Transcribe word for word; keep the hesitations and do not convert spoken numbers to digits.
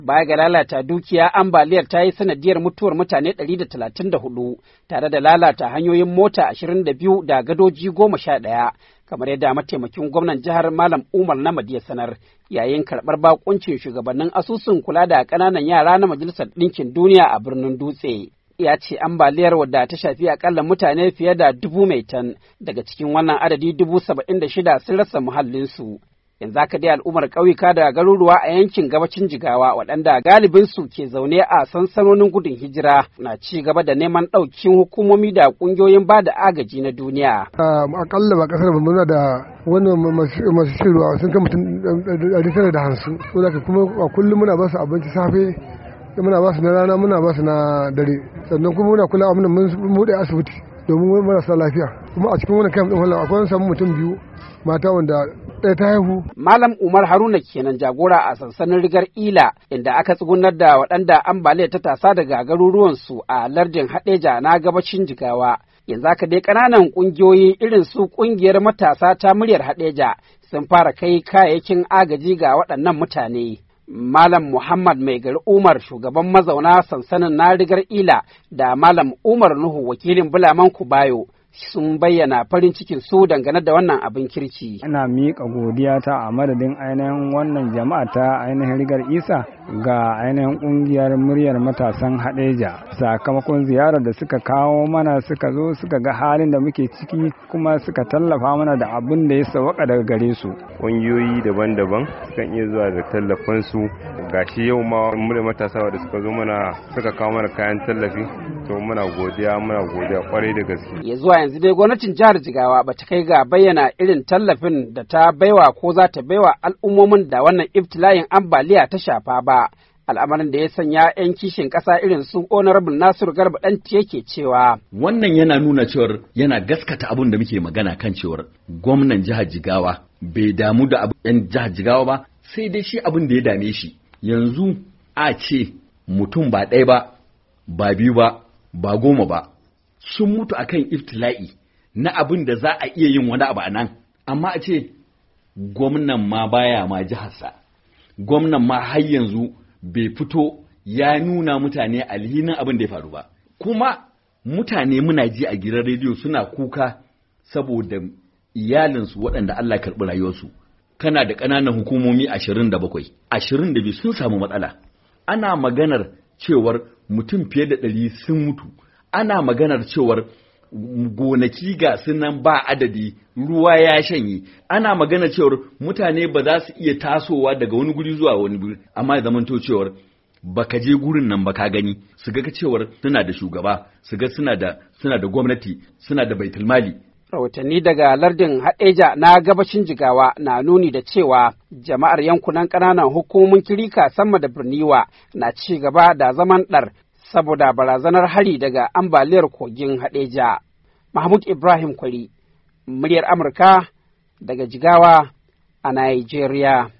Baya ga lalata dukiya, ambaliyar ta yi sanadiyar mutuwar mutane ɗari da talatin da hudu tare da lalata hanyoyin mota ashirin da biyu da gadoji goma sha ɗaya, kamar yadda mataimakin gwamnan jihar Malam Umar Namadi ya sanar yayin karɓar bakuncin shugabannin asusun kula da ƙananan yara na Majalisar Ɗinkin Duniya a birnin Dutse. Ya ce ambaliyar wadda ta shafi akalla mutane fiye da dubu mai tan, daga cikin wannan adadi dubu saba'in da shida sun rasa muhallinsu. Yanzu haka dai al'ummar ƙauyuka da garuruwa a yankin gabacin Jigawa waɗanda galibinsu ke zaune a sansanonin gudun hijira na ci gaba da neman ɗaukin hukumomi da ƙungiyoyin ba da agaji na duniya. Aƙalla ba ƙasar muna da wannan masu cin ruwa sun kai mutum ɗari tara da hamsin. Saboda kuma a kullum muna ba su abinci safe, muna ba su na rana, muna ba su na dare. Sannan kuma muna kula da mun buɗe asibiti domin marasa lafiya. Kuma a cikin wannan kayan ɗin akwai wani samun mutum biyu mata wanda ɗaya ta haihu. Malam Umar Haruna kenan jagora a sansanin rigar Ila, inda aka tsugunar da waɗanda ambaliyar ta tasa daga garuruwansu a lardin Haɗeja na gabashin Jigawa. Yanzu haka dai ƙananan ƙungiyoyi irin su ƙungiyar matasa ta muryar Haɗeja sun fara kai kayayyakin agaji ga waɗannan mutane. Malam Muhammad Mai Gari Umar, shugaban mazauna sansanin na rigar Ila, da Malam Umar Nuhu, wakilin Bulaman Kubayo, sun bayyana farin cikin su dangane da wannan abin kirki. Ina miƙa godiya ta a madadin ainihin wannan jama'a ta ainihin rigar Isa ga ainihin ƙungiyar muryar matasan Haɗeja sakamakon ziyarar da suka kawo mana, suka zo suka ga halin da muke ciki kuma suka tallafa mana da abin da ya sauka daga gare su. Ƙungiyoyi daban-daban sukan iya zuwa da tallafin su. Gashi yau ma muryar matasa da suka zo mana suka kawo mana kayan tallafi, to muna godiya muna godiya kwarai da gaske. Ya zuwa yanzu dai gwamnatin jihar Jigawa ba ta kai ga bayyana irin tallafin da ta baiwa ko za ta baiwa al'ummomin da wannan ibtila'in ambaliya ta shafa ba. Al'amarin da ya sanya 'yan kishin ƙasa irin su Honorable Nasiru Garba Ɗanti yake cewa. Wannan yana nuna cewar yana gaskata abin da muke magana kan cewar gwamnan jihar Jigawa bai damu da abin 'yan jihar Jigawa ba, sai dai shi abin da ya dame shi. Yanzu a ce mutum ba ɗaya ba, ba biyu ba, ba goma ba, sun mutu akan iftila'i na abin da za a iya yin wani abu a nan, amma a ce gwamnan ma baya ma jiharsa, gwamnan ma har yanzu bai fito ya nuna mutane alhinin abin da ya faru ba. Kuma mutane muna ji a gidan rediyo suna kuka saboda iyalinsu waɗanda Allah ya karɓi rayuwarsu. Kana da ƙananan hukumomi ashirin da bakwai, ashirin da biyu sun samu matsala. Ana maganar cewar mutum fiye da ɗari sun mutu. Ana maganar cewar gonaki ga sunan ba adadi, ruwa ya shanye. Ana maganar cewar mutane ba za su iya tasowa daga wani guri zuwa wani guri, amma ya zamanto cewar baka je gurin nan ba ka gani, su ga cewar suna da shugaba, su ga suna da suna da gwamnati, suna da baitulmali. Rahotanni daga lardin Haɗeja na gabashin Jigawa na nuni da cewa jama'ar yankunan ƙananan hukumomin Kirika sama da Birniwa na ci gaba da zaman ɗar saboda barazanar hari daga ambaliyar kogin Haɗeja. Mahmud Ibrahim Kwari, muryar Amurka daga Jigawa a Nigeria.